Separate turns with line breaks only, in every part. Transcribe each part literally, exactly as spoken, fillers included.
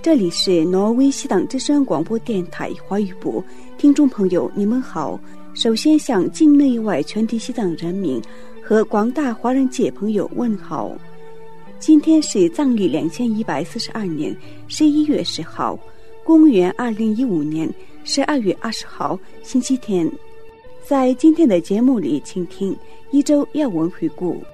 这里是挪威西党之声广播电台华语部，听众朋友你们好。首先向境内外全体西藏人民和广大华人界朋友问好。今天是藏历两千一百四十二年十一月十号，公元二零一五年十二月二十号，星期天。在今天的节目里，请听一周要闻回顾。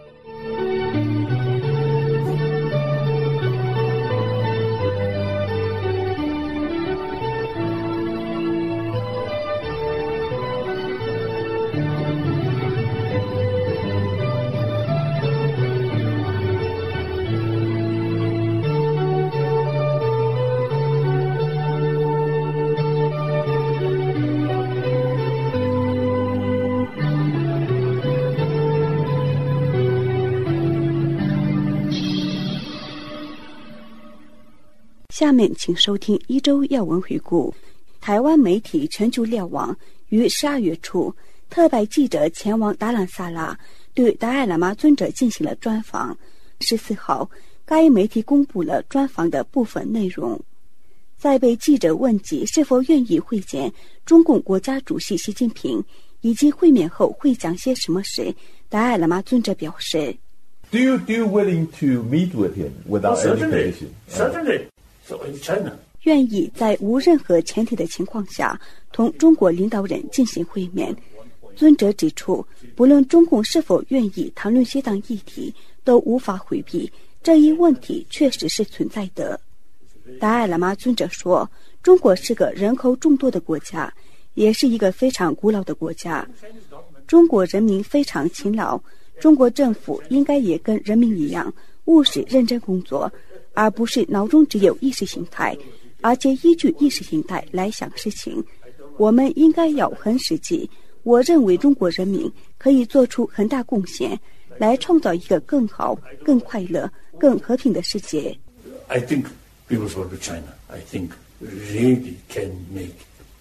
下面请收听一周要闻回顾。台湾媒体全球瞭望于十二月初，特派记者前往达兰萨拉，对达赖喇嘛尊者进行了专访。十四号，该媒体公布了专访的部分内容。在被记者问及是否愿意会见中共国家主席习近平，以及会面后会讲些什么时，达赖喇嘛尊者表示
：“Do you do you willing to meet with him without
oh,
any condition?
Certainly.So in China.
愿意在无任何前提的情况下同中国领导人进行会面。尊者指出，不论中共是否愿意谈论西藏议题，都无法回避这一问题确实是存在的。达赖喇嘛尊者说，中国是个人口众多的国家，也是一个非常古老的国家。中国人民非常勤劳，中国政府应该也跟人民一样务实认真工作，而不是脑中只有意识形态，而且依据意识形态来想事情。我们应该要很实际。我认为中国人民可以做出很大贡献，来创造一个更好、更快乐、更和平的世界。
I think people go to China. I think really can make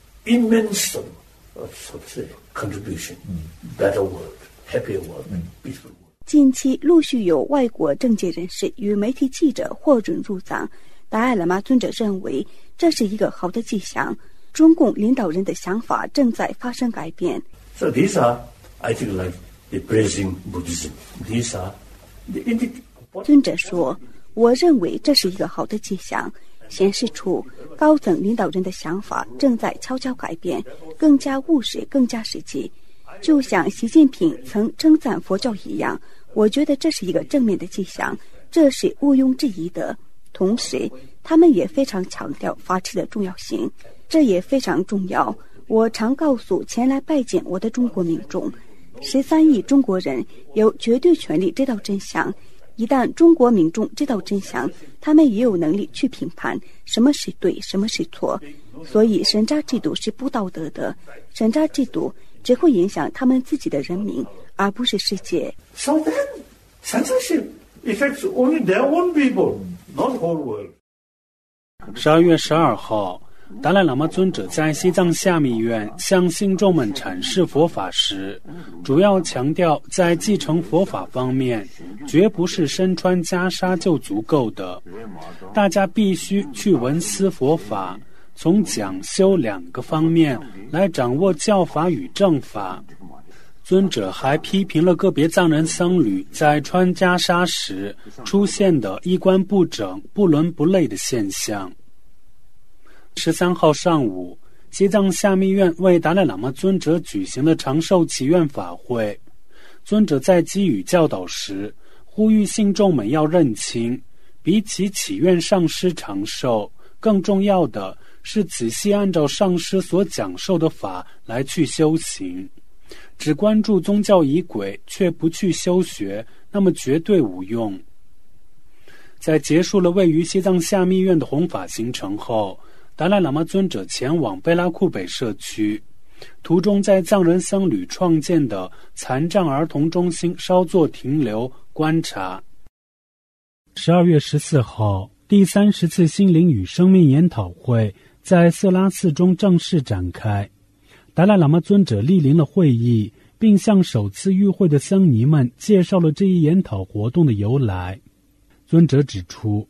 immense of, of say, contribution. Better world, happier world, peaceful world.
近期陆续有外国政界人士与媒体记者获准入藏，达赖喇嘛尊者认为这是一个好的迹象。中共领导人的想法正在发生改变。
So these are, I think, like the praising Buddhism. These are the...
尊者说，我认为这是一个好的迹象，显示出高层领导人的想法正在悄悄改变，更加务实，更加实际。就像习近平曾称赞佛教一样，我觉得这是一个正面的迹象，这是毋庸置疑的。同时，他们也非常强调法治的重要性，这也非常重要。我常告诉前来拜见我的中国民众，十三亿中国人有绝对权利知道真相。一旦中国民众知道真相，他们也有能力去评判什么是对，什么是错。所以审查制度是不道德的，审查制度只会影响他们自己的人民，而不是世界。
So then, censorship affects only their own people, not the whole world.
十二月十二号，达赖喇嘛尊者在西藏下密院向信众们阐释佛法时，主要强调在继承佛法方面，绝不是身穿袈裟就足够的，大家必须去闻思佛法，从讲修两个方面来掌握教法与正法。尊者还批评了个别藏人僧侣在穿袈裟时出现的衣冠不整、不伦不类的现象。十三号上午，西藏下密院为达赖喇嘛尊者举行了长寿祈愿法会。尊者在给予教导时，呼吁信众们要认清，比起祈愿上师长寿，更重要的是仔细按照上师所讲授的法来去修行。只关注宗教仪轨却不去修学，那么绝对无用。在结束了位于西藏下密院的弘法行程后，达赖喇嘛尊者前往贝拉库北社区，途中在藏人僧侣创建的残障儿童中心稍作停留观察。十二月十四号，第三十次心灵与生命研讨会在色拉寺中正式展开。达赖喇嘛尊者莅临了会议，并向首次与会的僧尼们介绍了这一研讨活动的由来。尊者指出，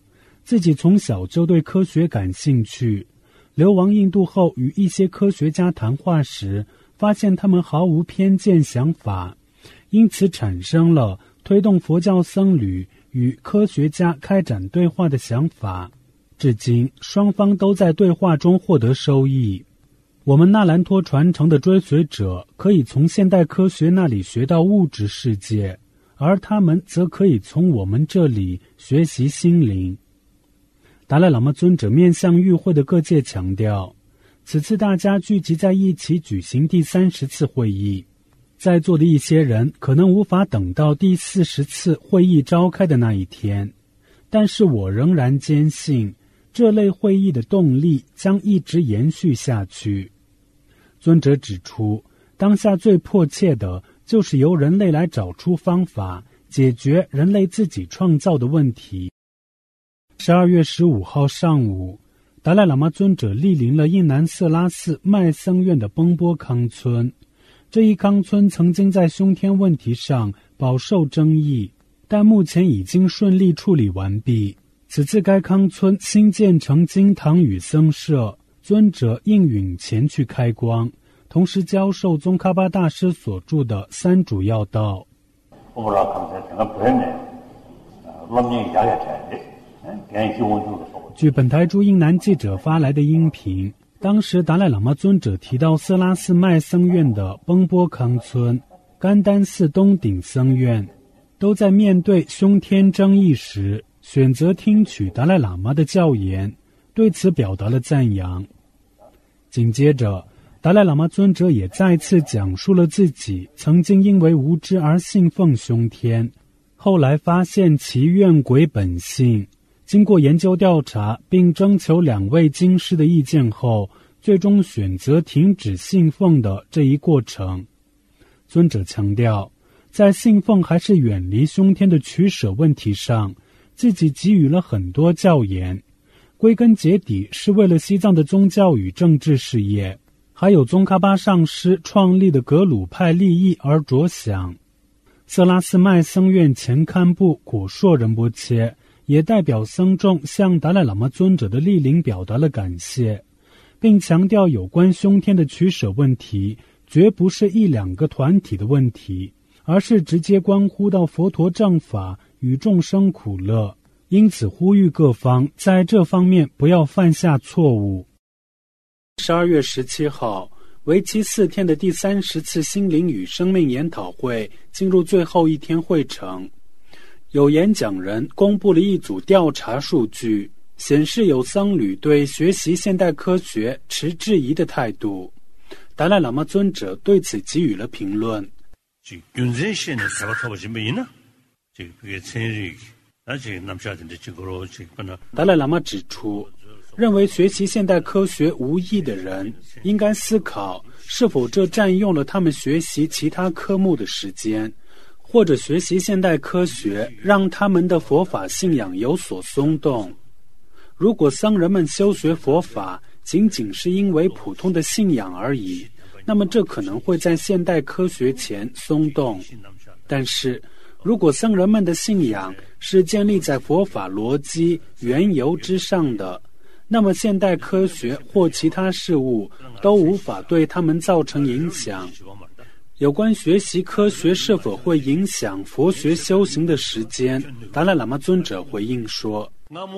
自己从小就对科学感兴趣，流亡印度后与一些科学家谈话时，发现他们毫无偏见想法，因此产生了推动佛教僧侣与科学家开展对话的想法。至今，双方都在对话中获得收益。我们纳兰托传承的追随者可以从现代科学那里学到物质世界，而他们则可以从我们这里学习心灵。达赖喇嘛尊者面向与会的各界强调，此次大家聚集在一起举行第三十次会议，在座的一些人可能无法等到第四十次会议召开的那一天，但是我仍然坚信这类会议的动力将一直延续下去。尊者指出，当下最迫切的就是由人类来找出方法，解决人类自己创造的问题。十二月十五号上午，达赖喇嘛尊者莅临了印南色拉寺麦僧院的崩波康村。这一康村曾经在凶天问题上饱受争议，但目前已经顺利处理完毕。此次该康村新建成经堂与僧舍，尊者应允前去开光，同时教授宗喀巴大师所著的三主要道。据本台驻印南记者发来的音频，当时达赖喇嘛尊者提到色拉寺麦僧院的崩波康村、甘丹寺东顶僧院都在面对凶天争议时选择听取达赖喇嘛的教言，对此表达了赞扬。紧接着，达赖喇嘛尊者也再次讲述了自己曾经因为无知而信奉凶天，后来发现其怨鬼本性，经过研究调查并征求两位经师的意见后，最终选择停止信奉的这一过程。尊者强调，在信奉还是远离凶天的取舍问题上，自己给予了很多教言，归根结底是为了西藏的宗教与政治事业，还有宗喀巴上师创立的格鲁派利益而着想。色拉寺麦僧院前堪布果硕仁波切也代表僧众向达赖喇嘛尊者的莅临表达了感谢，并强调有关凶天的取舍问题绝不是一两个团体的问题，而是直接关乎到佛陀正法与众生苦乐，因此呼吁各方在这方面不要犯下错误。十二月十七号，为期四天的第三十次心灵与生命研讨会进入最后一天会程。有演讲人公布了一组调查数据，显示有僧侣对学习现代科学持质疑的态度。达赖喇嘛尊者对此给予了评论。达赖喇嘛指出，认为学习现代科学无益的人应该思考是否这占用了他们学习其他科目的时间，或者学习现代科学让他们的佛法信仰有所松动。如果僧人们修学佛法仅仅是因为普通的信仰而已，那么这可能会在现代科学前松动。但是如果僧人们的信仰是建立在佛法逻辑缘由之上的，那么现代科学或其他事物都无法对他们造成影响。有关学习科学是否会影响佛学修行的时间，达赖喇嘛尊者回应说，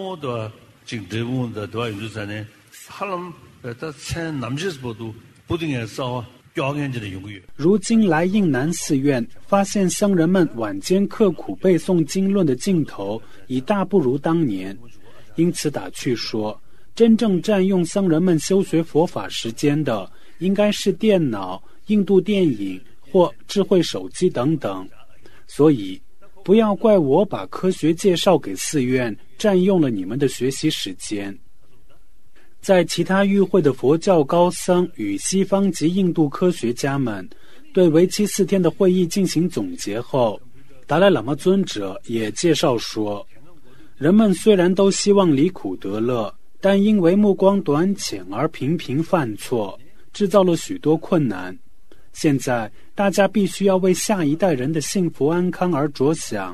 如今来印南寺院，发现僧人们晚间刻苦背诵经论的劲头已大不如当年，因此打趣说，真正占用僧人们修学佛法时间的，应该是电脑、印度电影或智慧手机等等。所以，不要怪我把科学介绍给寺院，占用了你们的学习时间。在其他与会的佛教高僧与西方及印度科学家们对为期四天的会议进行总结后，达赖喇嘛尊者也介绍说，人们虽然都希望离苦得乐，但因为目光短浅而频频犯错，制造了许多困难。现在大家必须要为下一代人的幸福安康而着想，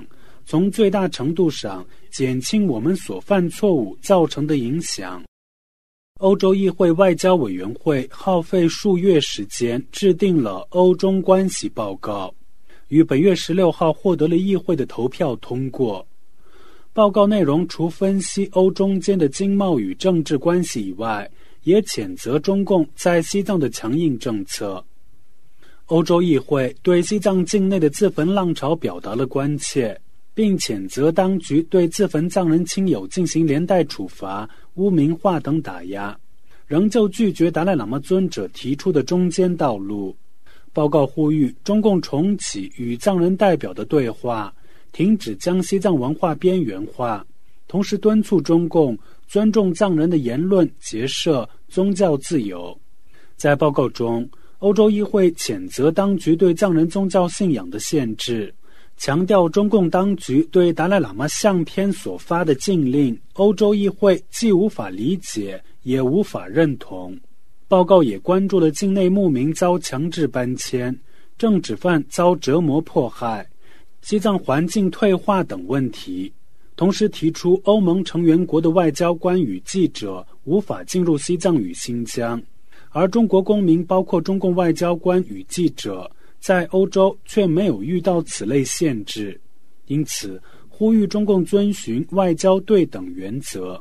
从最大程度上减轻我们所犯错误造成的影响。欧洲议会外交委员会耗费数月时间制定了欧中关系报告，于本月十六号获得了议会的投票通过。报告内容除分析欧中间的经贸与政治关系以外，也谴责中共在西藏的强硬政策。欧洲议会对西藏境内的自焚浪潮表达了关切，并谴责当局对自焚藏人亲友进行连带处罚、污名化等打压，仍旧拒绝达赖喇嘛尊者提出的中间道路。报告呼吁中共重启与藏人代表的对话，停止将西藏文化边缘化，同时敦促中共尊重藏人的言论、结社、宗教自由。在报告中，欧洲议会谴责当局对藏人宗教信仰的限制，强调中共当局对达赖喇嘛相片所发的禁令，欧洲议会既无法理解，也无法认同。报告也关注了境内牧民遭强制搬迁、政治犯遭折磨迫害、西藏环境退化等问题，同时提出欧盟成员国的外交官与记者无法进入西藏与新疆，而中国公民包括中共外交官与记者在欧洲却没有遇到此类限制，因此呼吁中共遵循外交对等原则。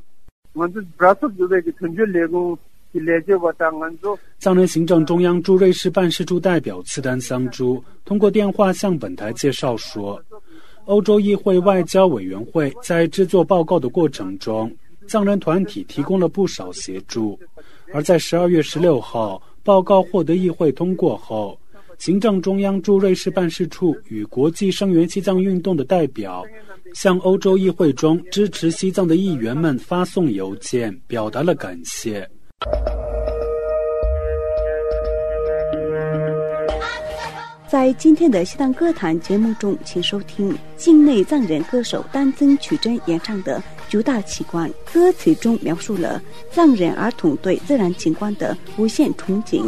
藏人行政中央驻瑞士办事处代表次丹桑珠通过电话向本台介绍说，欧洲议会外交委员会在制作报告的过程中，藏人团体提供了不少协助，而在十二月十六号报告获得议会通过后，行政中央驻瑞士办事处与国际声援西藏运动的代表向欧洲议会中支持西藏的议员们发送邮件，表达了感谢。
在今天的西藏歌坛节目中，请收听境内藏人歌手丹增曲珍演唱的《九大奇观》。歌词中描述了藏人儿童对自然景观的无限憧憬。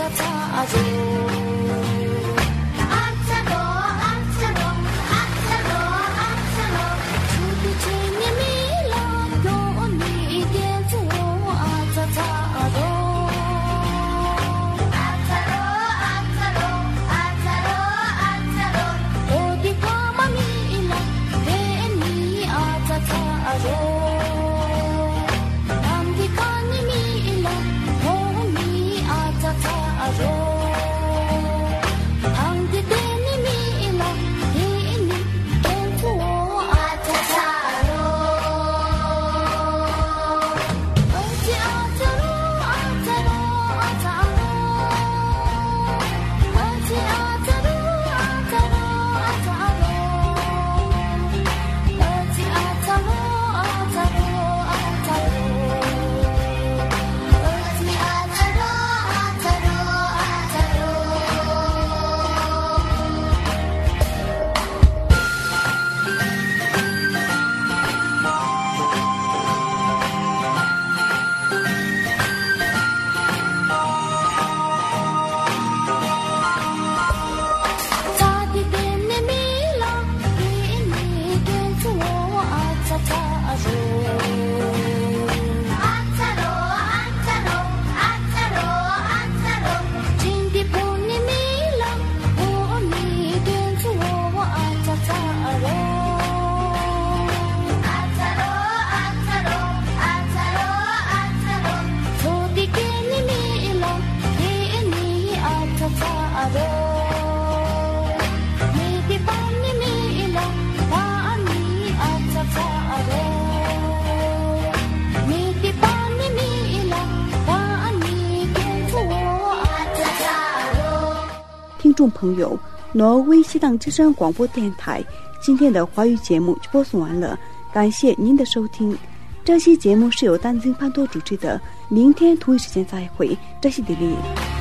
听众朋友，挪威西藏之声广播电台今天的华语节目就播送完了，感谢您的收听。这期节目是由丹增潘多主持的，明天同一时间再会，这是迪丽。